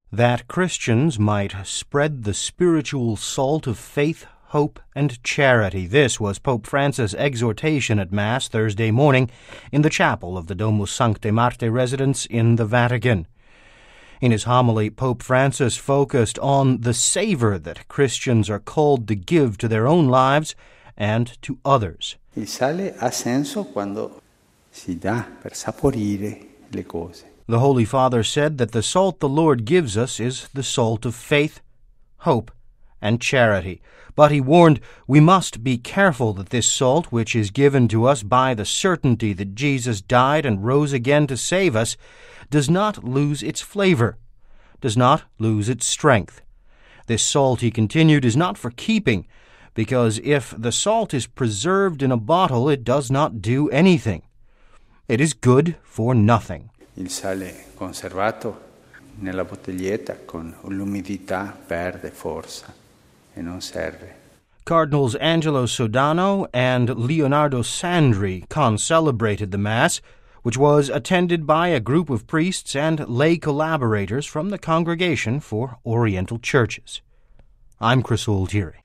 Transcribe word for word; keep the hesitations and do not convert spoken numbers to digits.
that Christians might spread the spiritual salt of faith, hope, and charity. This was Pope Francis' exhortation at Mass Thursday morning in the chapel of the Domus Sanctae Marthae residence in the Vatican. In his homily, Pope Francis focused on the savor that Christians are called to give to their own lives and to others. Il sale ha senso quando si dà per saporire le cose. The Holy Father said that the salt the Lord gives us is the salt of faith, hope, and charity. But he warned we must be careful that this salt, which is given to us by the certainty that Jesus died and rose again to save us, does not lose its flavor, does not lose its strength. This salt, he continued, is not for keeping, because if the salt is preserved in a bottle, it does not do anything. It is good for nothing. Il sale conservato nella bottiglietta con l'umidità perde forza e non serve. Cardinals Angelo Sodano and Leonardo Sandri concelebrated the Mass, which was attended by a group of priests and lay collaborators from the Congregation for Oriental Churches. I'm Chris Altieri.